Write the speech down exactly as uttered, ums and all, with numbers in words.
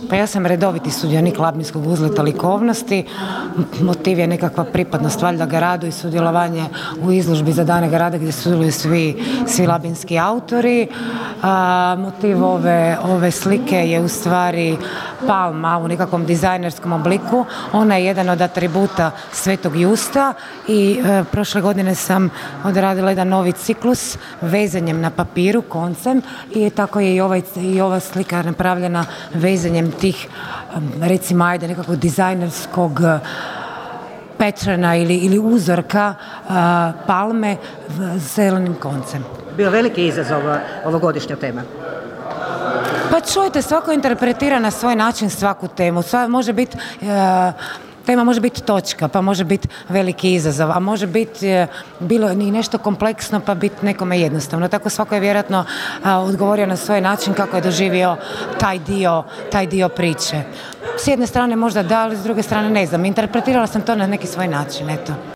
Pa ja sam redoviti sudionik Labinskog uzleta likovnosti. Motiv je nekakva pripadnost valjda gradu i sudjelovanje u izložbi za dane grada gdje sudjeluju svi, svi labinski autori. A, motiv ove, ove slike je u stvari palma u nekakvom dizajnerskom obliku. Ona je jedan od atributa Svetog Justa i e, prošle godine sam odradila jedan novi ciklus vezanjem na papiru, koncem, i tako je i, ovaj, i ova slika napravljena vezanjem tih, recimo, ajde, nekakvog dizajnerskog patrona ili, ili uzorka a, palme zelenim koncem. Bio veliki izazov ovogodišnja tema. Pa čujte, svako interpretira na svoj način svaku temu. Sva, može biti... Tema može biti točka, pa može biti veliki izazov, a može biti e, bilo i nešto kompleksno, pa biti nekome jednostavno. Tako svako je vjerojatno a, odgovorio na svoj način kako je doživio taj dio, taj dio priče. S jedne strane možda da, ali s druge strane ne znam. Interpretirala sam to na neki svoj način, eto.